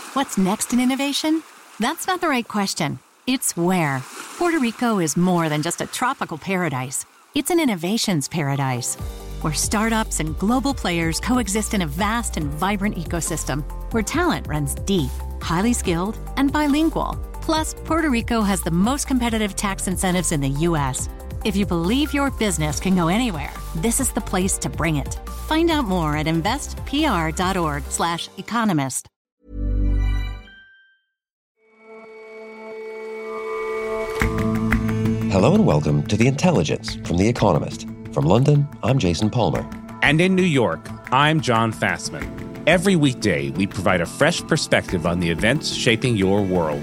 What's next in innovation? That's not the right question. It's where. Puerto Rico is more than just a tropical paradise. It's an innovations paradise, where startups and global players coexist in a vast and vibrant ecosystem, where talent runs deep, highly skilled, and bilingual. Plus, Puerto Rico has the most competitive tax incentives in the U.S. If you believe your business can go anywhere, this is the place to bring it. Find out more at investpr.org/economist. Hello and welcome to The Intelligence from The Economist. From London, I'm Jason Palmer. And in New York, I'm John Fassman. Every weekday, we provide a fresh perspective on the events shaping your world.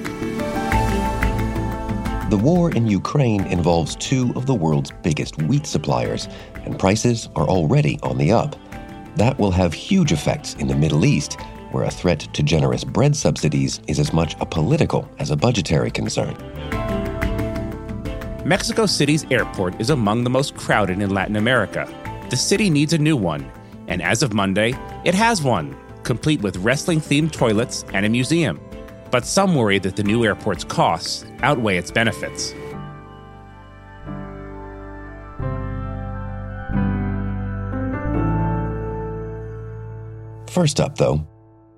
The war in Ukraine involves two of the world's biggest wheat suppliers, and prices are already on the up. That will have huge effects in the Middle East, where a threat to generous bread subsidies is as much a political as a budgetary concern. Mexico City's airport is among the most crowded in Latin America. The city needs a new one, and as of Monday, it has one, complete with wrestling-themed toilets and a museum. But some worry that the new airport's costs outweigh its benefits. First up, though,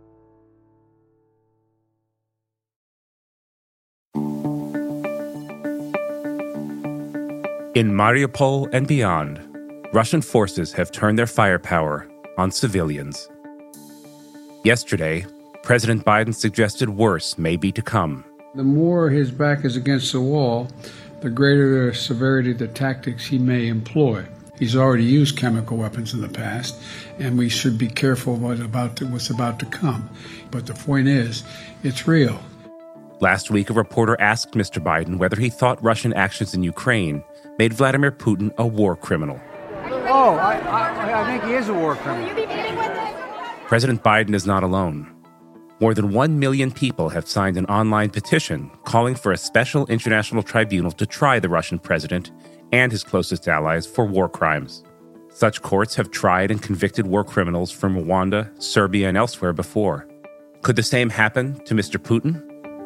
in Mariupol and beyond, Russian forces have turned their firepower on civilians. Yesterday, President Biden suggested worse may be to come. The more his back is against the wall, the greater the severity of the tactics he may employ. He's already used chemical weapons in the past, and we should be careful what's about to come. But the point is, it's real. Last week, a reporter asked Mr. Biden whether he thought Russian actions in Ukraine made Vladimir Putin a war criminal. Oh, I think he is a war criminal. President Biden is not alone. More than 1 million people have signed an online petition calling for a special international tribunal to try the Russian president and his closest allies for war crimes. Such courts have tried and convicted war criminals from Rwanda, Serbia, and elsewhere before. Could the same happen to Mr. Putin?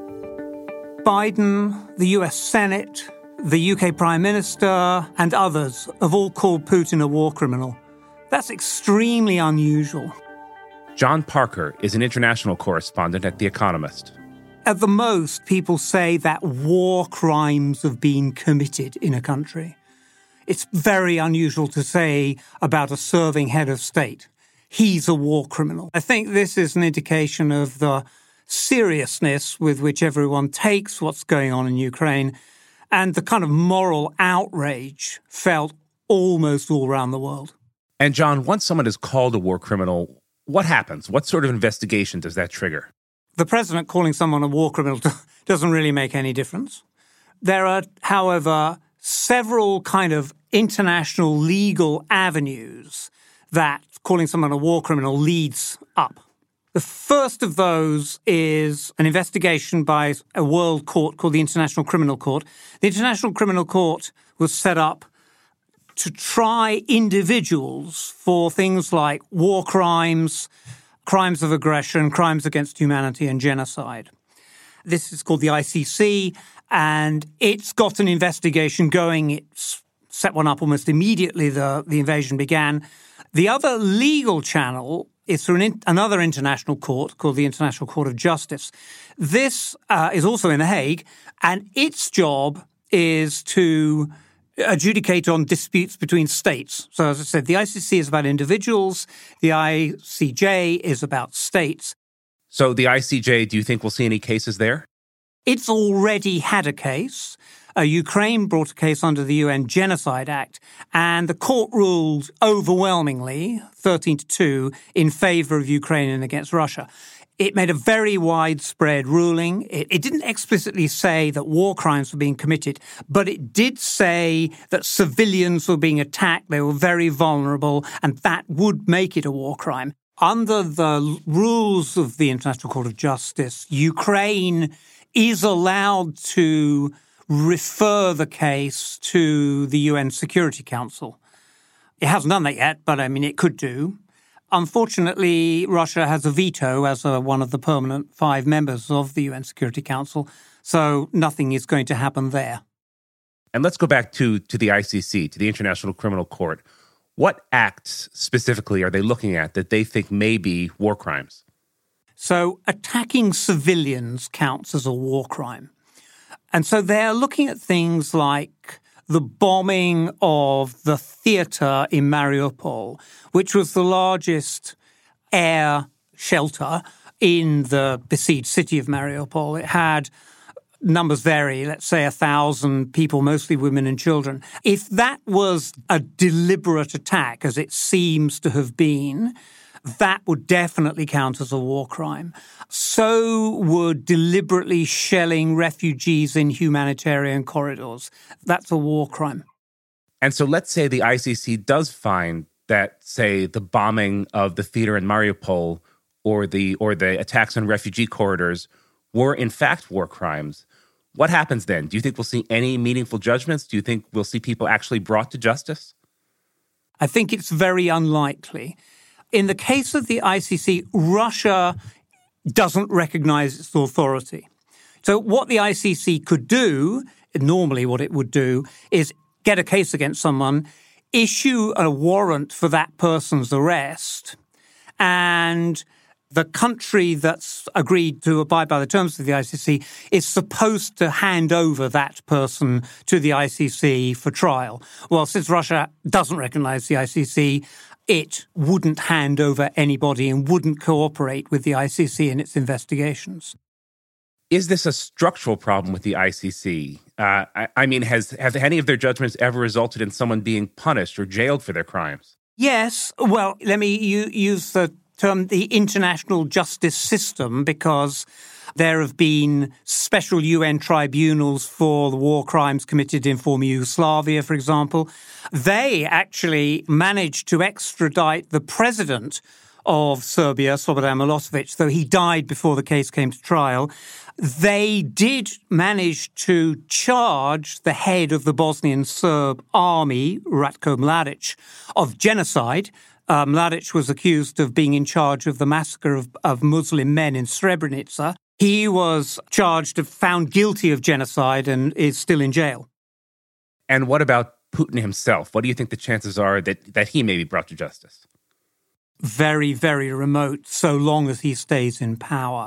Biden, the US Senate, the UK Prime Minister, and others have all called Putin a war criminal. That's extremely unusual. John Parker is an international correspondent at The Economist. At the most, people say that war crimes have been committed in a country. It's very unusual to say about a serving head of state, he's a war criminal. I think this is an indication of the seriousness with which everyone takes what's going on in Ukraine and the kind of moral outrage felt almost all around the world. And John, once someone is called a war criminal, what happens? What sort of investigation does that trigger? The president calling someone a war criminal doesn't really make any difference. There are, however, several kind of international legal avenues that calling someone a war criminal leads up. The first of those is an investigation by a world court called the International Criminal Court. The International Criminal Court was set up to try individuals for things like war crimes, crimes of aggression, crimes against humanity, and genocide. This is called the ICC, and it's got an investigation going. It's set one up almost immediately the invasion began. The other legal channel is through another international court called the International Court of Justice. This is also in The Hague, and its job is to adjudicate on disputes between states. So, as I said, the ICC is about individuals. The ICJ is about states. So the ICJ, do you think we'll see any cases there? It's already had a case. Ukraine brought a case under the UN Genocide Act, and the court ruled overwhelmingly, 13-2, in favor of Ukraine and against Russia. It made a very widespread ruling. It didn't explicitly say that war crimes were being committed, but it did say that civilians were being attacked, they were very vulnerable, and that would make it a war crime. Under the rules of the International Court of Justice, Ukraine is allowed to refer the case to the UN Security Council. It hasn't done that yet, but it could do. Unfortunately, Russia has a veto as one of the permanent 5 members of the UN Security Council, so nothing is going to happen there. And let's go back to the ICC, to the International Criminal Court. What acts specifically are they looking at that they think may be war crimes? So attacking civilians counts as a war crime. And so they're looking at things like the bombing of the theater in Mariupol, which was the largest air shelter in the besieged city of Mariupol. It had, numbers vary, let's say 1,000 people, mostly women and children. If that was a deliberate attack, as it seems to have been, that would definitely count as a war crime. So would deliberately shelling refugees in humanitarian corridors. That's a war crime. And so let's say the ICC does find that, say, the bombing of the theater in Mariupol or the attacks on refugee corridors were in fact war crimes. What happens then? Do you think we'll see any meaningful judgments? Do you think we'll see people actually brought to justice? I think it's very unlikely. In the case of the ICC, Russia doesn't recognize its authority. So what the ICC could do, normally what it would do, is get a case against someone, issue a warrant for that person's arrest, and the country that's agreed to abide by the terms of the ICC is supposed to hand over that person to the ICC for trial. Well, since Russia doesn't recognize the ICC, it wouldn't hand over anybody and wouldn't cooperate with the ICC in its investigations. Is this a structural problem with the ICC? I mean, have any of their judgments ever resulted in someone being punished or jailed for their crimes? Yes. Well, let me use the term the international justice system, because there have been special UN tribunals for the war crimes committed in former Yugoslavia, for example. They actually managed to extradite the president of Serbia, Slobodan Milosevic, though he died before the case came to trial. They did manage to charge the head of the Bosnian Serb army, Ratko Mladic, of genocide. Mladic was accused of being in charge of the massacre of Muslim men in Srebrenica. He was found guilty of genocide and is still in jail. And what about Putin himself? What do you think the chances are that he may be brought to justice? Very, very remote, so long as he stays in power.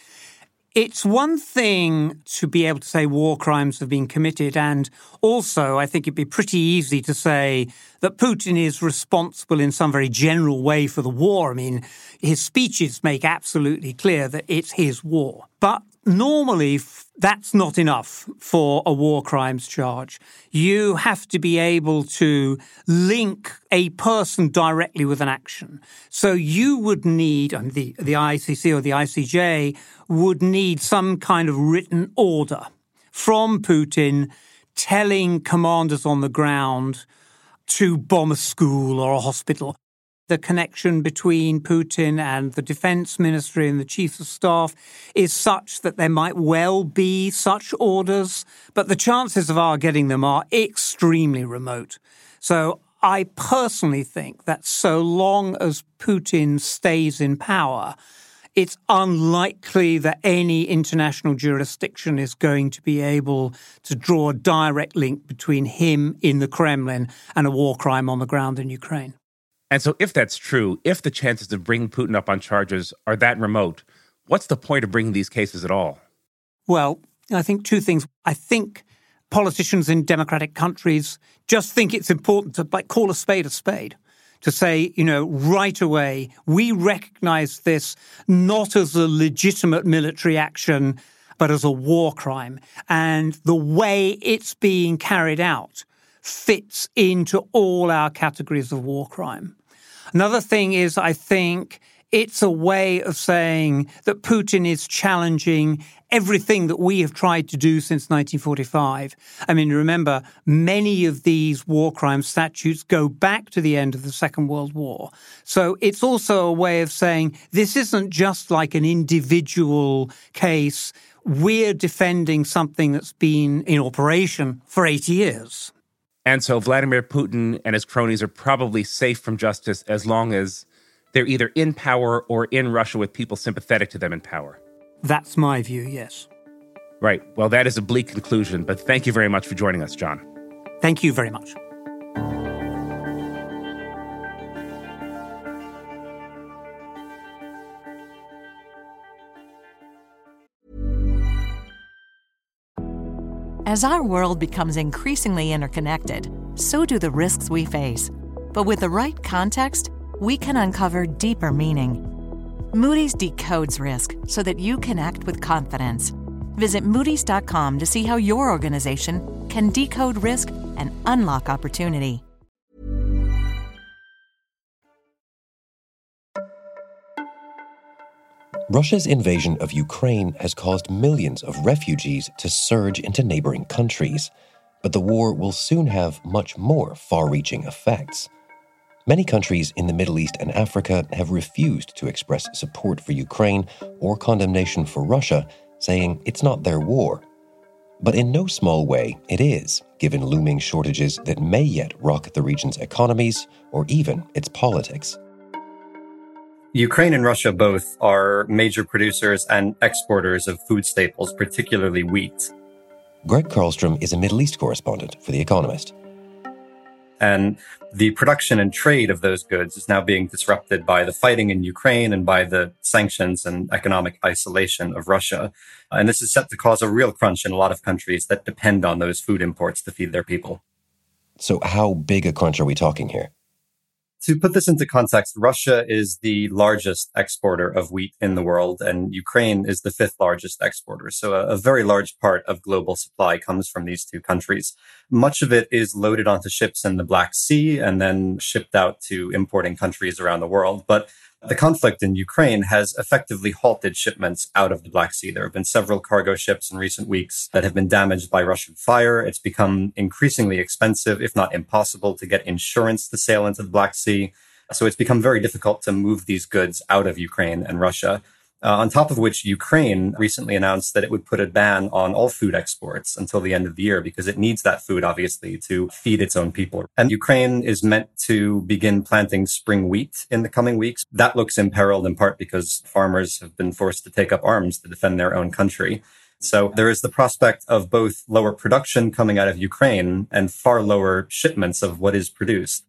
It's one thing to be able to say war crimes have been committed, and also I think it'd be pretty easy to say that Putin is responsible in some very general way for the war. I mean, his speeches make absolutely clear that it's his war. But normally, that's not enough for a war crimes charge. You have to be able to link a person directly with an action. So you would need, the ICC or the ICJ would need some kind of written order from Putin telling commanders on the ground to bomb a school or a hospital. The connection between Putin and the defense ministry and the chiefs of staff is such that there might well be such orders, but the chances of our getting them are extremely remote. So I personally think that so long as Putin stays in power, it's unlikely that any international jurisdiction is going to be able to draw a direct link between him in the Kremlin and a war crime on the ground in Ukraine. And so if that's true, if the chances of bringing Putin up on charges are that remote, what's the point of bringing these cases at all? Well, I think two things. I think politicians in democratic countries just think it's important to call a spade, to say, right away, we recognize this not as a legitimate military action, but as a war crime. And the way it's being carried out fits into all our categories of war crime. Another thing is, I think it's a way of saying that Putin is challenging everything that we have tried to do since 1945. I mean, remember, many of these war crime statutes go back to the end of the Second World War. So it's also a way of saying this isn't just like an individual case. We're defending something that's been in operation for 80 years. And so Vladimir Putin and his cronies are probably safe from justice as long as They're either in power or in Russia with people sympathetic to them in power. That's my view, yes. Right. Well, that is a bleak conclusion, but thank you very much for joining us, John. Thank you very much. As our world becomes increasingly interconnected, so do the risks we face. But with the right context, we can uncover deeper meaning. Moody's decodes risk so that you can act with confidence. Visit Moody's.com to see how your organization can decode risk and unlock opportunity. Russia's invasion of Ukraine has caused millions of refugees to surge into neighboring countries, but the war will soon have much more far-reaching effects. Many countries in the Middle East and Africa have refused to express support for Ukraine or condemnation for Russia, saying it's not their war. But in no small way it is, given looming shortages that may yet rock the region's economies or even its politics. Ukraine and Russia both are major producers and exporters of food staples, particularly wheat. Greg Karlstrom is a Middle East correspondent for The Economist. And the production and trade of those goods is now being disrupted by the fighting in Ukraine and by the sanctions and economic isolation of Russia. And this is set to cause a real crunch in a lot of countries that depend on those food imports to feed their people. So how big a crunch are we talking here? To put this into context, Russia is the largest exporter of wheat in the world, and Ukraine is the fifth largest exporter. So a very large part of global supply comes from these two countries. Much of it is loaded onto ships in the Black Sea and then shipped out to importing countries around the world. But the conflict in Ukraine has effectively halted shipments out of the Black Sea. There have been several cargo ships in recent weeks that have been damaged by Russian fire. It's become increasingly expensive, if not impossible, to get insurance to sail into the Black Sea. So it's become very difficult to move these goods out of Ukraine and Russia. On top of which, Ukraine recently announced that it would put a ban on all food exports until the end of the year because it needs that food, obviously, to feed its own people. And Ukraine is meant to begin planting spring wheat in the coming weeks. That looks imperiled in part because farmers have been forced to take up arms to defend their own country. So there is the prospect of both lower production coming out of Ukraine and far lower shipments of what is produced.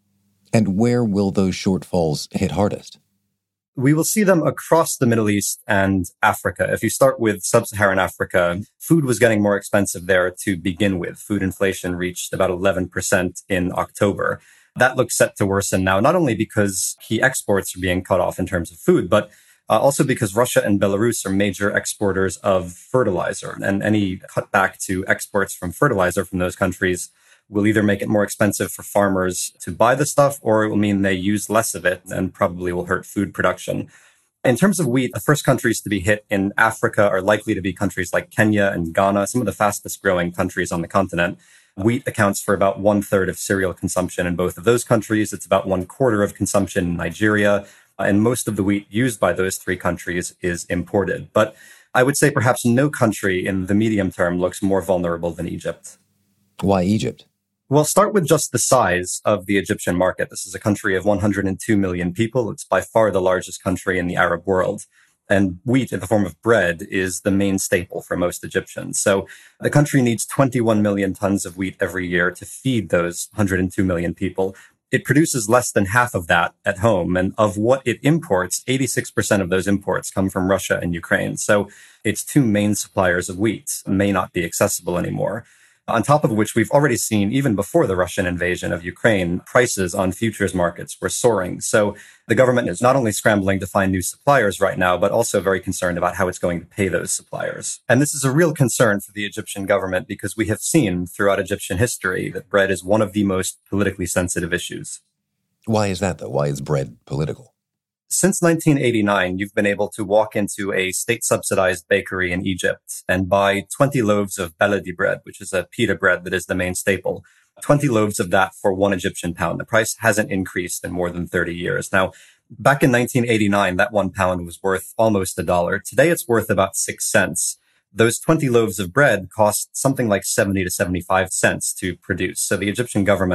And where will those shortfalls hit hardest? We will see them across the Middle East and Africa. If you start with sub-Saharan Africa, food was getting more expensive there to begin with. Food inflation reached about 11% in October. That looks set to worsen now, not only because key exports are being cut off in terms of food, but also because Russia and Belarus are major exporters of fertilizer. And any cutback to exports from fertilizer from those countries will either make it more expensive for farmers to buy the stuff, or it will mean they use less of it and probably will hurt food production. In terms of wheat, the first countries to be hit in Africa are likely to be countries like Kenya and Ghana, some of the fastest growing countries on the continent. Wheat accounts for about 1/3 of cereal consumption in both of those countries. It's about 1/4 of consumption in Nigeria. And most of the wheat used by those three countries is imported. But I would say perhaps no country in the medium term looks more vulnerable than Egypt. Why Egypt? Well, start with just the size of the Egyptian market. This is a country of 102 million people. It's by far the largest country in the Arab world. And wheat in the form of bread is the main staple for most Egyptians. So the country needs 21 million tons of wheat every year to feed those 102 million people. It produces less than half of that at home. And of what it imports, 86% of those imports come from Russia and Ukraine. So its two main suppliers of wheat may not be accessible anymore. On top of which, we've already seen, even before the Russian invasion of Ukraine, prices on futures markets were soaring. So the government is not only scrambling to find new suppliers right now, but also very concerned about how it's going to pay those suppliers. And this is a real concern for the Egyptian government because we have seen throughout Egyptian history that bread is one of the most politically sensitive issues. Why is that, though? Why is bread political? Since 1989, you've been able to walk into a state-subsidized bakery in Egypt and buy 20 loaves of baladi bread, which is a pita bread that is the main staple. 20 loaves of that for 1 Egyptian pound. The price hasn't increased in more than 30 years. Now, back in 1989, that 1 pound was worth almost $1. Today, it's worth about 6 cents. Those 20 loaves of bread cost something like 70 to 75 cents to produce. So the Egyptian government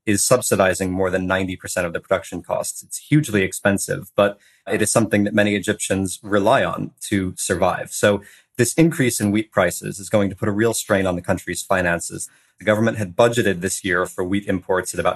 is subsidizing more than 90% of the production costs. It's hugely expensive, but it is something that many Egyptians rely on to survive. So this increase in wheat prices is going to put a real strain on the country's finances. The government had budgeted this year for wheat imports at about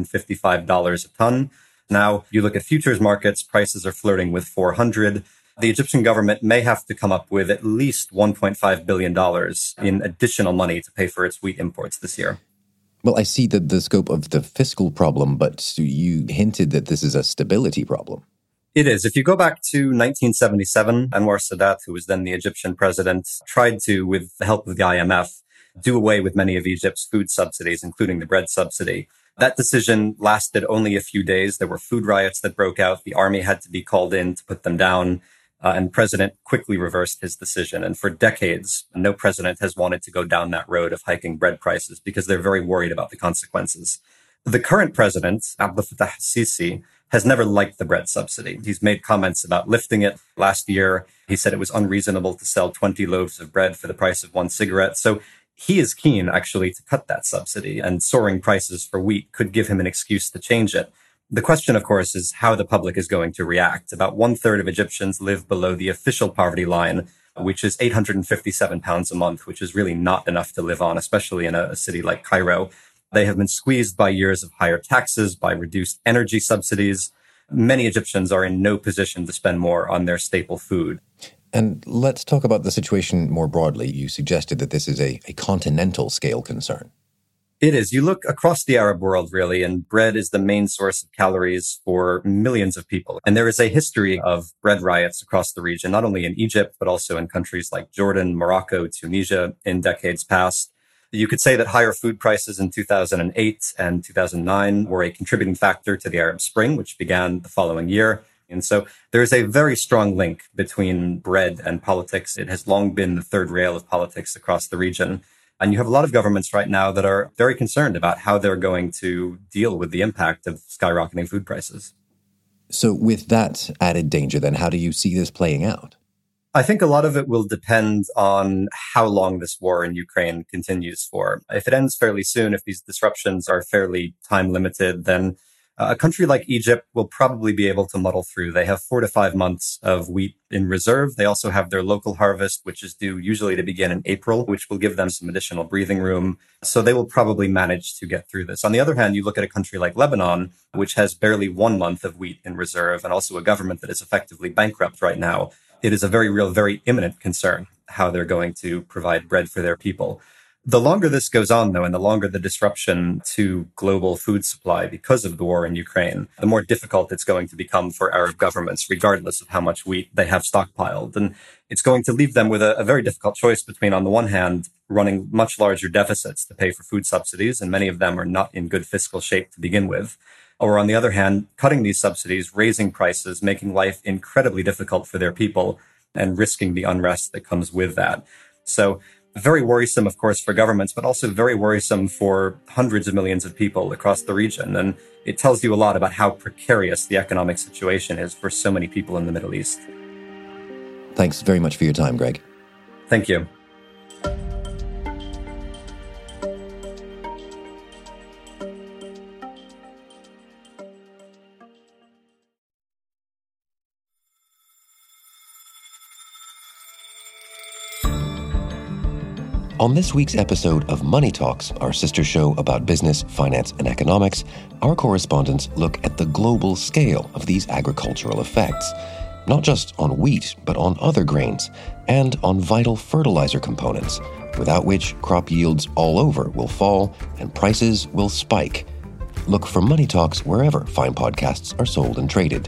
$255 a ton. Now, you look at futures markets, prices are flirting with $400. The Egyptian government may have to come up with at least $1.5 billion in additional money to pay for its wheat imports this year. Well, I see the scope of the fiscal problem, but you hinted that this is a stability problem. It is. If you go back to 1977, Anwar Sadat, who was then the Egyptian president, tried to, with the help of the IMF, do away with many of Egypt's food subsidies, including the bread subsidy. That decision lasted only a few days. There were food riots that broke out. The army had to be called in to put them down. And the president quickly reversed his decision. And for decades, no president has wanted to go down that road of hiking bread prices because they're very worried about the consequences. The current president, Abdel Fattah al-Sisi, has never liked the bread subsidy. He's made comments about lifting it. Last year, he said it was unreasonable to sell 20 loaves of bread for the price of one cigarette. So he is keen, actually, to cut that subsidy, and soaring prices for wheat could give him an excuse to change it. The question, of course, is how the public is going to react. About 1/3 of Egyptians live below the official poverty line, which is 857 pounds a month, which is really not enough to live on, especially in a city like Cairo. They have been squeezed by years of higher taxes, by reduced energy subsidies. Many Egyptians are in no position to spend more on their staple food. And let's talk about the situation more broadly. You suggested that this is a continental scale concern. It is. You look across the Arab world, really, and bread is the main source of calories for millions of people. And there is a history of bread riots across the region, not only in Egypt, but also in countries like Jordan, Morocco, Tunisia in decades past. You could say that higher food prices in 2008 and 2009 were a contributing factor to the Arab Spring, which began the following year. And so there is a very strong link between bread and politics. It has long been the third rail of politics across the region. And you have a lot of governments right now that are very concerned about how they're going to deal with the impact of skyrocketing food prices. So with that added danger, then, how do you see this playing out? I think a lot of it will depend on how long this war in Ukraine continues for. If it ends fairly soon, if these disruptions are fairly time limited, then a country like Egypt will probably be able to muddle through. They have 4 to 5 months of wheat in reserve. They also have their local harvest, which is due usually to begin in April, which will give them some additional breathing room. So they will probably manage to get through this. On the other hand, you look at a country like Lebanon, which has barely 1 month of wheat in reserve, and also a government that is effectively bankrupt right now. It is a very real, very imminent concern how they're going to provide bread for their people. The longer this goes on, though, and the longer the disruption to global food supply because of the war in Ukraine, the more difficult it's going to become for Arab governments, regardless of how much wheat they have stockpiled. And it's going to leave them with a very difficult choice between, on the one hand, running much larger deficits to pay for food subsidies, and many of them are not in good fiscal shape to begin with, or on the other hand, cutting these subsidies, raising prices, making life incredibly difficult for their people, and risking the unrest that comes with that. So very worrisome, of course, for governments, but also very worrisome for hundreds of millions of people across the region. And it tells you a lot about how precarious the economic situation is for so many people in the Middle East. Thanks very much for your time, Greg. Thank you. On this week's episode of Money Talks, our sister show about business, finance, and economics, our correspondents look at the global scale of these agricultural effects, not just on wheat, but on other grains, and on vital fertilizer components, without which crop yields all over will fall and prices will spike. Look for Money Talks wherever fine podcasts are sold and traded.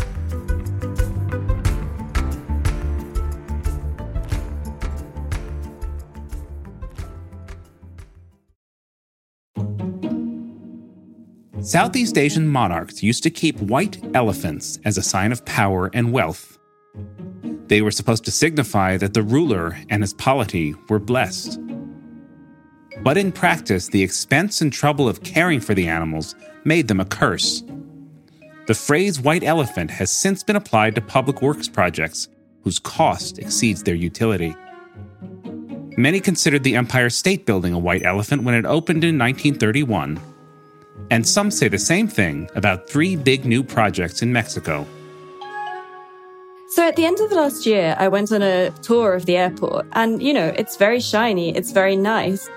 Southeast Asian monarchs used to keep white elephants as a sign of power and wealth. They were supposed to signify that the ruler and his polity were blessed. But in practice, the expense and trouble of caring for the animals made them a curse. The phrase white elephant has since been applied to public works projects whose cost exceeds their utility. Many considered the Empire State Building a white elephant when it opened in 1931. And some say the same thing about 3 big new projects in Mexico. So at the end of the last year, I went on a tour of the airport. And, it's very shiny. It's very nice.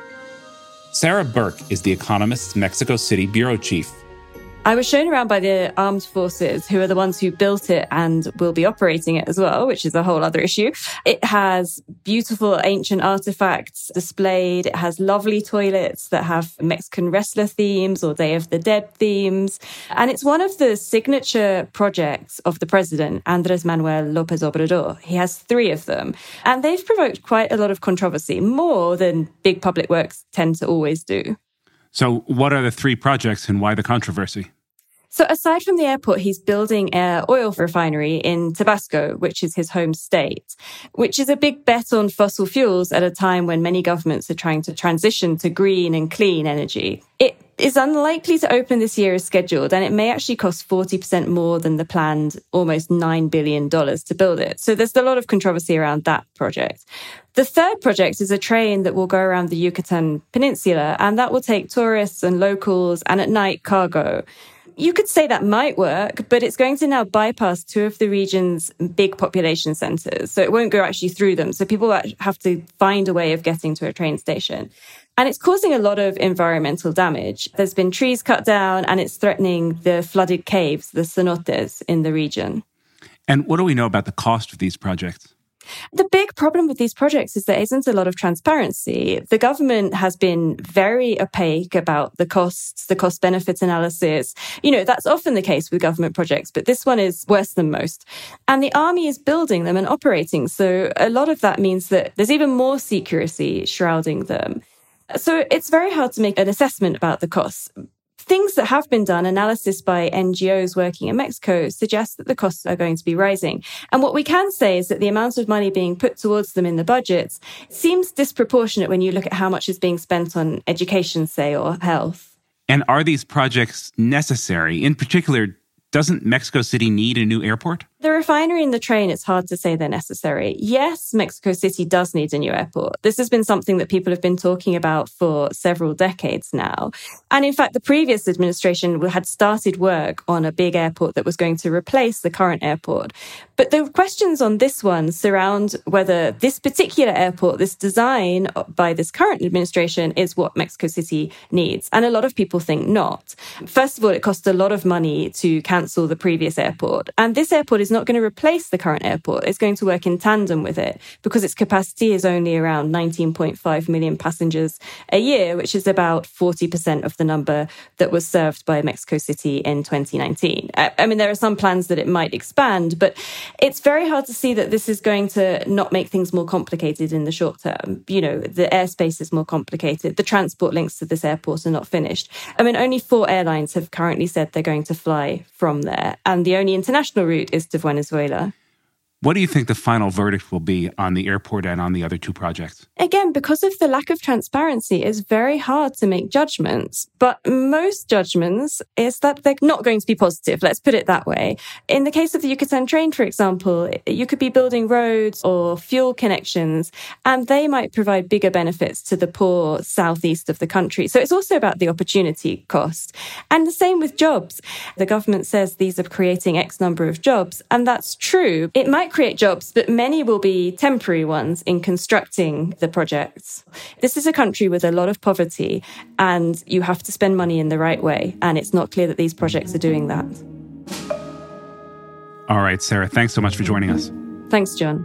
Sarah Burke is The Economist's Mexico City bureau chief. I was shown around by the armed forces, who are the ones who built it and will be operating it as well, which is a whole other issue. It has beautiful ancient artifacts displayed. It has lovely toilets that have Mexican wrestler themes or Day of the Dead themes. And it's one of the signature projects of the president, Andrés Manuel López Obrador. He has 3 of them. And they've provoked quite a lot of controversy, more than big public works tend to always do. So what are the 3 projects and why the controversy? So aside from the airport, he's building an oil refinery in Tabasco, which is his home state, which is a big bet on fossil fuels at a time when many governments are trying to transition to green and clean energy. It is unlikely to open this year as scheduled, and it may actually cost 40% more than the planned almost $9 billion to build it. So there's a lot of controversy around that project. The third project is a train that will go around the Yucatan Peninsula, and that will take tourists and locals and at night cargo. You could say that might work, but it's going to now bypass 2 of the region's big population centres. So it won't go actually through them. So people have to find a way of getting to a train station. And it's causing a lot of environmental damage. There's been trees cut down and it's threatening the flooded caves, the cenotes in the region. And what do we know about the cost of these projects? The big problem with these projects is there isn't a lot of transparency. The government has been very opaque about the costs, the cost-benefit analysis. That's often the case with government projects, but this one is worse than most. And the army is building them and operating. So a lot of that means that there's even more secrecy shrouding them. So it's very hard to make an assessment about the costs. Things that have been done, analysis by NGOs working in Mexico, suggests that the costs are going to be rising. And what we can say is that the amount of money being put towards them in the budgets seems disproportionate when you look at how much is being spent on education, say, or health. And are these projects necessary? In particular, doesn't Mexico City need a new airport? The refinery and the train, it's hard to say they're necessary. Yes, Mexico City does need a new airport. This has been something that people have been talking about for several decades now. And in fact, the previous administration had started work on a big airport that was going to replace the current airport. But the questions on this one surround whether this particular airport, this design by this current administration, is what Mexico City needs. And a lot of people think not. First of all, it cost a lot of money to cancel the previous airport. And this airport is not going to replace the current airport. It's going to work in tandem with it because its capacity is only around 19.5 million passengers a year, which is about 40% of the number that was served by Mexico City in 2019. I mean, there are some plans that it might expand, but it's very hard to see that this is going to not make things more complicated in the short term. The airspace is more complicated. The transport links to this airport are not finished. I mean, only 4 airlines have currently said they're going to fly from there, and the only international route is to Venezuela. What do you think the final verdict will be on the airport and on the other 2 projects? Again, because of the lack of transparency, it's very hard to make judgments. But most judgments is that they're not going to be positive. Let's put it that way. In the case of the Yucatan train, for example, you could be building roads or fuel connections, and they might provide bigger benefits to the poor southeast of the country. So it's also about the opportunity cost. And the same with jobs. The government says these are creating X number of jobs, and that's true. It might create jobs, but many will be temporary ones in constructing the projects. This is a country with a lot of poverty, and you have to spend money in the right way. And it's not clear that these projects are doing that. All right, Sarah, thanks so much for joining us. Thanks, John.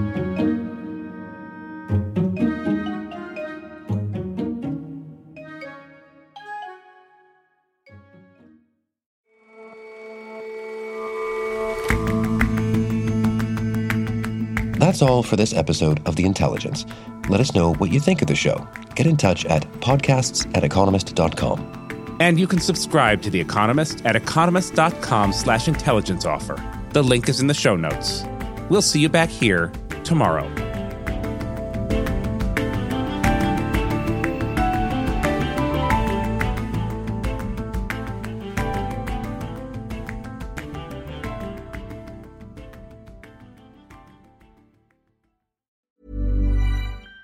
That's all for this episode of The Intelligence. Let us know what you think of the show. Get in touch at podcasts@economist.com. And you can subscribe to The Economist at economist.com/intelligence offer. The link is in the show notes. We'll see you back here tomorrow.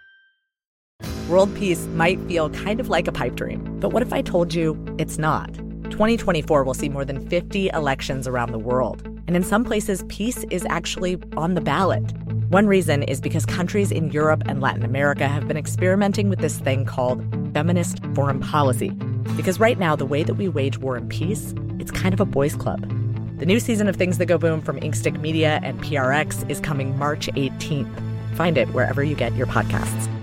World peace might feel kind of like a pipe dream, but what if I told you it's not? 2024 will see more than 50 elections around the world. And in some places, peace is actually on the ballot. One reason is because countries in Europe and Latin America have been experimenting with this thing called feminist foreign policy. Because right now, the way that we wage war and peace, it's kind of a boys' club. The new season of Things That Go Boom from Inkstick Media and PRX is coming March 18th. Find it wherever you get your podcasts.